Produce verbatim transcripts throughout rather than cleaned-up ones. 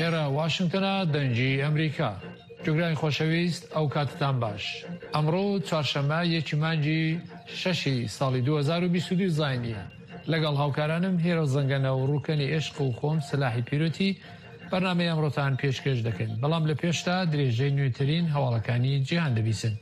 لێرە واشنگتنە دەنگی ئەمریکا. جوگرانی خۆشەویست ئەو کاتتان باش. ئەمڕۆ چوارشەممە یەکی مانگی شەشی ساڵی دوو هەزار و بیست و دوو زاینیە. لەگەڵ هاوکارانم هێرە زەنگەنە و ڕووکەنی عێشق و خۆم سلاحی پیرۆتی بەرنامەی ئەمڕۆتان پێشکەش دەکەین. بەڵام لە پێشتا درێژەی نوێترین هەواڵەکانی جیهان دەبیستن.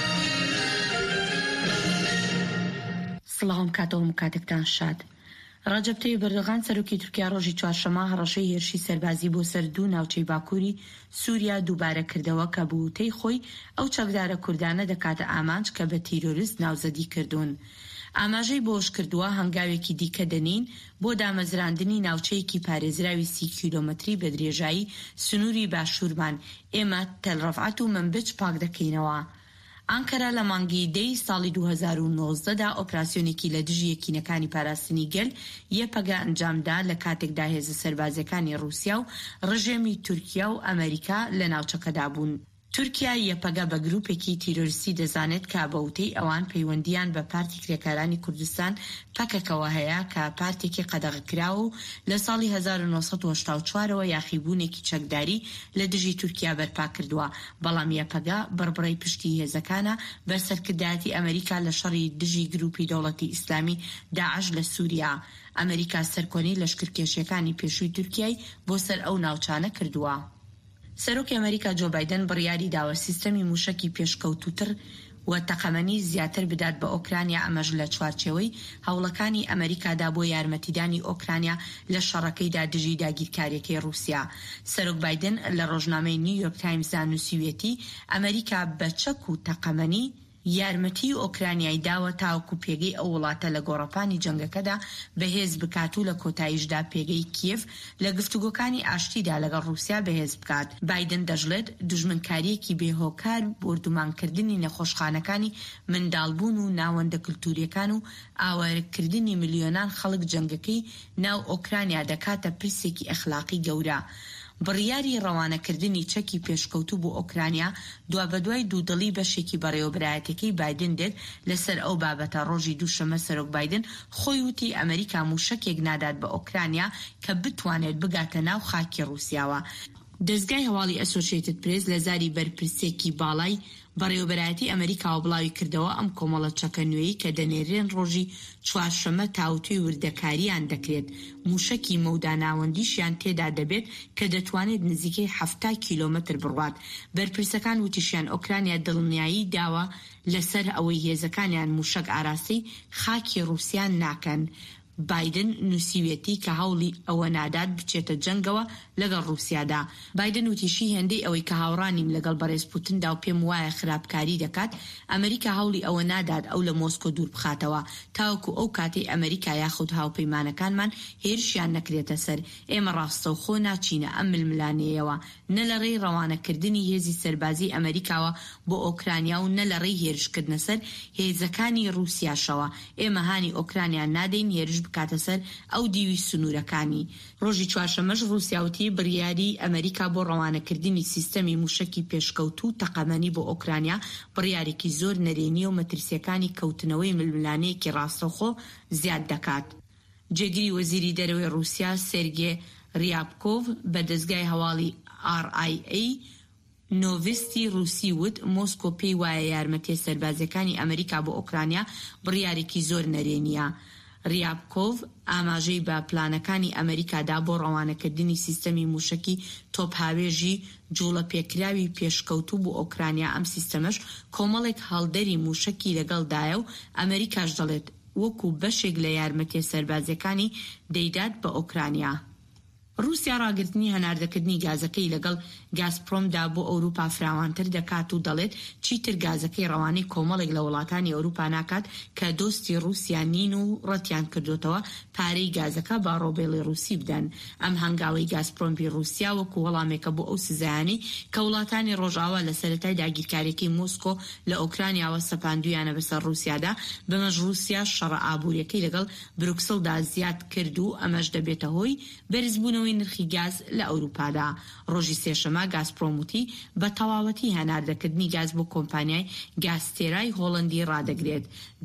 سڵاوم کاتەوەم کاتێکتان شاد. ڕەجەب تەیب ئەردۆغان سەرۆکی تورکیا ڕۆژی چوارشەممە هەڕەشەی هێرشی سەربازی بۆ سەر دوو ناوچەی باکووری سووریا دووبارە کردەوە کە بووتەی خۆی ئەو چەکدارە کوردانە دەکاتە ئامانج کە بە تیرۆریست ناوزەدی کردوون. ئاماژەی بۆش کردووە هەنگاوێکی دیکە دەنین بۆ دامەزراندنی ناوچەیەکی پارێزراوی سی کیلۆمەتری بە درێژایی سنووری باشوورمان. ئێمە تەلڕەفعەت و منبج پاک دەکەینەوە. ئانکەرا لە مانگی دەی ساڵی دوو هەزار و نۆزدەدا ئۆپراسیۆنێکی لە دژی یەکینەکانی پاراستنی گەل یەپەگە ئەنجامدا لە کاتێکدا هێزە سەربازەکانی رووسیا و ڕژێمی تورکیا و ئەمریکا لە ناوچەکەدا بوون. تورکیا یەپەگە بە گروپێکی تیرۆریستی دەزانێت کە بەوتەی ئەوان پەیوەندیان بە پارتی کرێکارانی کوردستان پەکەکەوە هەیە کە پارتێکی قەدەغەکراوە و لە ساڵی هەزار و نۆسەد و هەشتا و چوارەوە یاخیبوونێکی چەکداری لە دژی تورکیا بەرپا کردووە. بەڵام یەپەگە بەربڕی پشتی هێزەکانە بە سەرکردایەتی ئەمریکا لە شەڕی دژی گروپی دەوڵەتی ئیسلامی داعش لە سووریا. ئەمریکا سەرکۆنی لەشکرکێشیەکانی پێشووی تورکیای بۆ سەر ئەو ناوچانە کردووە. سەرۆکی ئەمریکا جۆ بایدن بڕیاری داوە سیستەمی موشکی پێشکەوتوتر و تەقەمەنی زیاتر بدات بە ئۆکرانیا، ئەمەش لە چوارچێوەی هەوڵەکانی ئەمریکادا بۆ یارمەتیدانی ئۆکرانیا لە شەڕەکەیدا دژی داگیرکاریەکەی رووسیا. سەرۆک بایدن لە ڕۆژنامەی نیویۆرک تایمزدا نووسیوێتی ئەمریکا بە چەک و تەقەمەنی یارمەتی ئۆکرانیای داوە تاوەکو پێگەی ئەو وڵاتە لە گۆڕەپانی جەنگەکەدا بەهێز بکات و لە کۆتاییشدا پێگەی کیف لە گفتوگۆکانی ئاشتیدا لەگەڵ رووسیا بەهێز بکات. بایدن دەژڵێت دژمنکاریەکی بێهۆکار بردومانکردنی نەخۆشخانەکانی منداڵبوون و ناوەندە کلتوریەکان و ئاوارەکردنی ملیۆنان خەڵک جەنگەکەی ناو ئۆکرانیا دەکاتە پرسێکی ئەخلاقی گەورە. بڕیاری ڕەوانەکردنی چەکی پێشکەوتوو بۆ ئۆکرانیا دوا بەدوای دوودڵی بەشێکی بەڕێوەبرایەتەکەی بایدن دێت لەسەر ئەو بابەتە. ڕۆژی دووشەمە سەرۆک بایدن خۆی وتی ئەمریکا موشەکێک نادات بە ئۆکرانیا کە بتوانێت بگاتە ناو خاکی رووسیاوە. دەستگای هەواڵی ئەسۆشیێتد پرێس لە زاری بەرپرسێکی باڵای بەڕێوەبەرایەتی ئەمریکا و بڵاوی کردەوە ئەم کۆمەڵە چەکە نوێی کە دەنێرێن ڕۆژی چوارشەمە تاوتوی وردەکاریان دەکرێت. موشەکی مەودا ناوەندیشیان تێدا دەبێت کە دەتوانێت نزیکەی هەفتا کیلۆمەتر بڕوات. بەرپرسەکان وتیشیان ئۆکرانیا دڵنیایی داوە لەسەر ئەوەی هێزەکانیان موشەک ئاراستەی خاکی رووسیان ناکەن. بایدن نووسیوێتی کە هەوڵی ئەوە نادات بچێتە جەنگەوە لەگەڵ رووسیادا. بایدن وتیشی هێندەی ئەوەی کە هاوڕانیم لەگەڵ بەڕێز پوتندا و پێم وایە خراپکاری دەکات، ئەمریکا هەوڵی ئەوە نادات ئەو لە مۆسکۆ دوور بخاتەوە تاوەکو ئەو کاتەی ئەمریکا یاخود هاوپەیمانەکانمان هێرشیان نەکرێتە سەر. ئێمە ڕاستەوخۆ ناچینە ئەم ململانەیەوە، نە لە ڕێی ڕەوانەکردنی هێزی سەربازی ئەمریکاوە بۆ ئۆکرانیا و نە لە ڕێی هێرشکردنە سەر هێزەکانی رووسیاشەوە. ئێمە هانی ئۆکرانیا نادەین هێرش بکاتە سەر ئەو دیوی سنوورەکانی. ڕۆژی چوارشەمەش رووسیاوتی بڕیاری ئەمریکا بۆ ڕەوانەکردنی سیستەمی موشکی پێشکەوتوو تەقەمەنی بۆ ئۆکرانیا بڕیارێکی زۆر نەرێنی و مەترسیەکانی کەوتنەوەی ململانەیەکی ڕاستەوخۆ زیاد دەکات. جێگیری وەزیری دەرەوەی رووسیا سێرگێ ریابکۆڤ بە دەستگای هەواڵی ئار ئای ئەی نۆڤستی رووسی وت مۆسکۆ پێی وایە یارمەتیە سەربازەکانی ئەمریکا بۆ ئۆکرانیا بڕیارێکی زۆر نەرێنیە. ریابکۆڤ ئاماژەی بە پلانەکانی ئەمریکادا بۆ ڕەوانەکردنی سیستەمی موشکی تۆپهاوێژی جوڵە پێکراوی پێشکەوتوو بۆ ئۆکرانیا. ئەم سیستەمەش کۆمەڵێک هەڵدەری موشکی لەگەڵدایە و ئەمریکاش دەڵێت وەکو بەشێک لە یارمەتیە سەربازەکانی دەیدات بە ئۆکرانیا. رووسیا ڕاگررتنی هەناردەکردنی گازەکەی لەگەڵ گازپرۆمدا بۆ ئەوروپا فراوانتر دەکات و دەڵێت چیتر گازەکەی ڕەوانەی کۆمەڵێک لە وڵاتانی ئەوروپا ناکات کە دۆستی رووسیا نین و ڕەتیان کردوتەوە پارەی گازەکە با ڕۆبێڵی رووسی بدەن. ئەم هەنگاوەی گازپرۆمی رووسیا وەکو وەڵامێکە بۆ ئەو سزایانی کە وڵاتانی ڕۆژاوا لە سەرەتای داگیرکاریەکەی مۆسکۆ لە ئۆکرانیاوە سەپاندویانە بەسەر رووسیادا، بەمەش رووسیا شەڕە ئابوووریەکەی لەگەڵ بروکسڵدا زیاد کرد و ئەمەش دەبێتە هۆی بەرزبوونەوەی نرخی گاز لە ئەوروپادا. ڕۆژی سێشەمە گازپرۆموتی بە تەواوەتی هەناردەکردنی گاز بۆ کۆمپانیای گازتێرای هۆڵندی ڕادەگرێت.